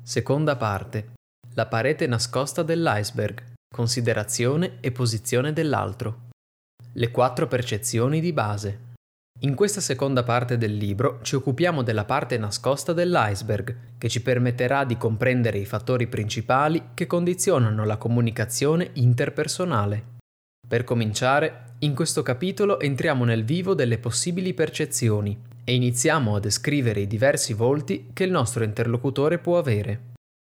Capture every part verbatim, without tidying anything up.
Seconda parte. La parete nascosta dell'iceberg. Considerazione e posizione dell'altro. Le quattro percezioni di base. In questa seconda parte del libro ci occupiamo della parte nascosta dell'iceberg, che ci permetterà di comprendere i fattori principali che condizionano la comunicazione interpersonale. Per cominciare, in questo capitolo entriamo nel vivo delle possibili percezioni e iniziamo a descrivere i diversi volti che il nostro interlocutore può avere.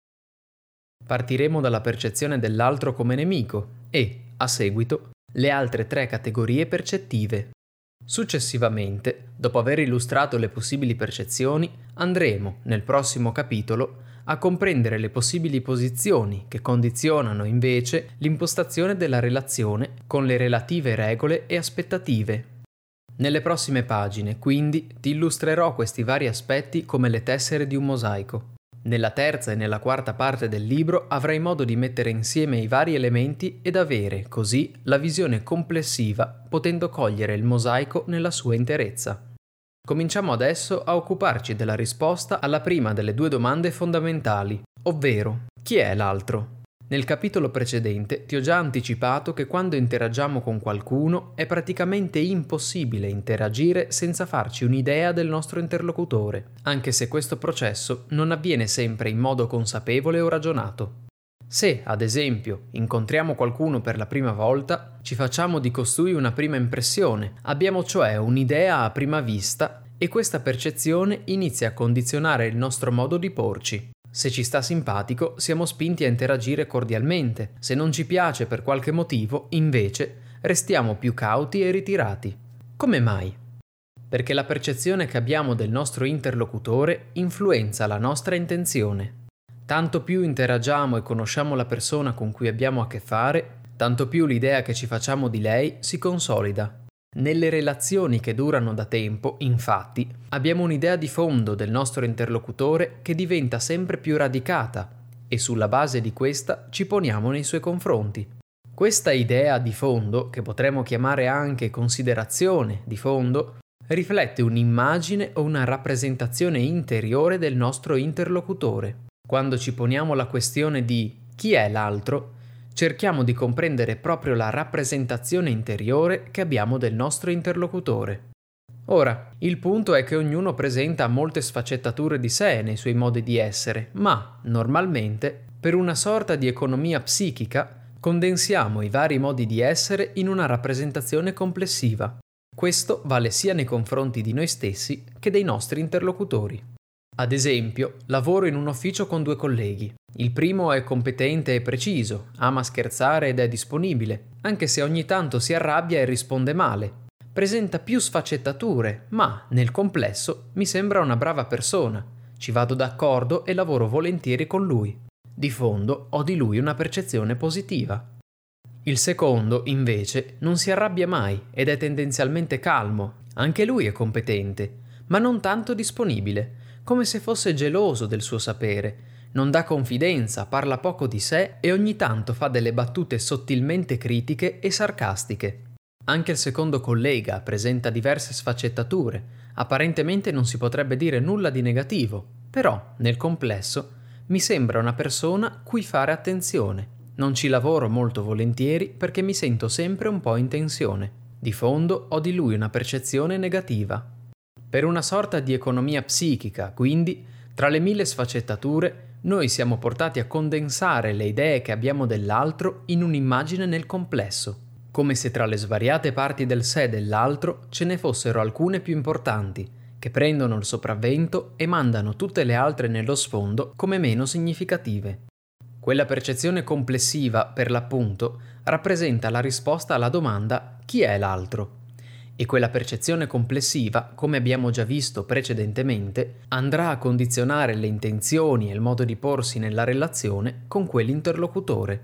Partiremo dalla percezione dell'altro come nemico e, a seguito, le altre tre categorie percettive. Successivamente, dopo aver illustrato le possibili percezioni, andremo, nel prossimo capitolo, a comprendere le possibili posizioni che condizionano invece l'impostazione della relazione con le relative regole e aspettative. Nelle prossime pagine, quindi, ti illustrerò questi vari aspetti come le tessere di un mosaico. Nella terza e nella quarta parte del libro avrai modo di mettere insieme i vari elementi ed avere, così, la visione complessiva, potendo cogliere il mosaico nella sua interezza. Cominciamo adesso a occuparci della risposta alla prima delle due domande fondamentali, ovvero: chi è l'altro? Nel capitolo precedente ti ho già anticipato che quando interagiamo con qualcuno è praticamente impossibile interagire senza farci un'idea del nostro interlocutore, anche se questo processo non avviene sempre in modo consapevole o ragionato. Se, ad esempio, incontriamo qualcuno per la prima volta, ci facciamo di costui una prima impressione, abbiamo cioè un'idea a prima vista e questa percezione inizia a condizionare il nostro modo di porci. Se ci sta simpatico, siamo spinti a interagire cordialmente. Se non ci piace per qualche motivo, invece, restiamo più cauti e ritirati. Come mai? Perché la percezione che abbiamo del nostro interlocutore influenza la nostra intenzione. Tanto più interagiamo e conosciamo la persona con cui abbiamo a che fare, tanto più l'idea che ci facciamo di lei si consolida. Nelle relazioni che durano da tempo, infatti, abbiamo un'idea di fondo del nostro interlocutore che diventa sempre più radicata e sulla base di questa ci poniamo nei suoi confronti. Questa idea di fondo, che potremmo chiamare anche considerazione di fondo, riflette un'immagine o una rappresentazione interiore del nostro interlocutore. Quando ci poniamo la questione di chi è l'altro, cerchiamo di comprendere proprio la rappresentazione interiore che abbiamo del nostro interlocutore. Ora, il punto è che ognuno presenta molte sfaccettature di sé nei suoi modi di essere, ma, normalmente, per una sorta di economia psichica, condensiamo i vari modi di essere in una rappresentazione complessiva. Questo vale sia nei confronti di noi stessi che dei nostri interlocutori. Ad esempio, lavoro in un ufficio con due colleghi. Il primo è competente e preciso, ama scherzare ed è disponibile, anche se ogni tanto si arrabbia e risponde male. Presenta più sfaccettature, ma, nel complesso, mi sembra una brava persona. Ci vado d'accordo e lavoro volentieri con lui. Di fondo ho di lui una percezione positiva. Il secondo, invece, non si arrabbia mai ed è tendenzialmente calmo. Anche lui è competente, ma non tanto disponibile, come se fosse geloso del suo sapere. Non dà confidenza, parla poco di sé e ogni tanto fa delle battute sottilmente critiche e sarcastiche. Anche il secondo collega presenta diverse sfaccettature. Apparentemente non si potrebbe dire nulla di negativo, però, nel complesso, mi sembra una persona cui fare attenzione. Non ci lavoro molto volentieri perché mi sento sempre un po' in tensione. Di fondo ho di lui una percezione negativa. Per una sorta di economia psichica, quindi, tra le mille sfaccettature, noi siamo portati a condensare le idee che abbiamo dell'altro in un'immagine nel complesso, come se tra le svariate parti del sé dell'altro ce ne fossero alcune più importanti, che prendono il sopravvento e mandano tutte le altre nello sfondo come meno significative. Quella percezione complessiva, per l'appunto, rappresenta la risposta alla domanda «chi è l'altro?». E quella percezione complessiva, come abbiamo già visto precedentemente, andrà a condizionare le intenzioni e il modo di porsi nella relazione con quell'interlocutore.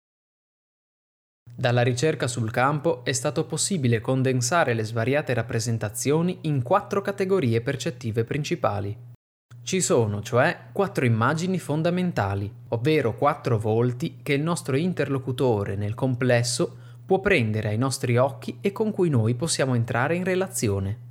Dalla ricerca sul campo è stato possibile condensare le svariate rappresentazioni in quattro categorie percettive principali. Ci sono, cioè, quattro immagini fondamentali, ovvero quattro volti che il nostro interlocutore nel complesso può prendere ai nostri occhi e con cui noi possiamo entrare in relazione.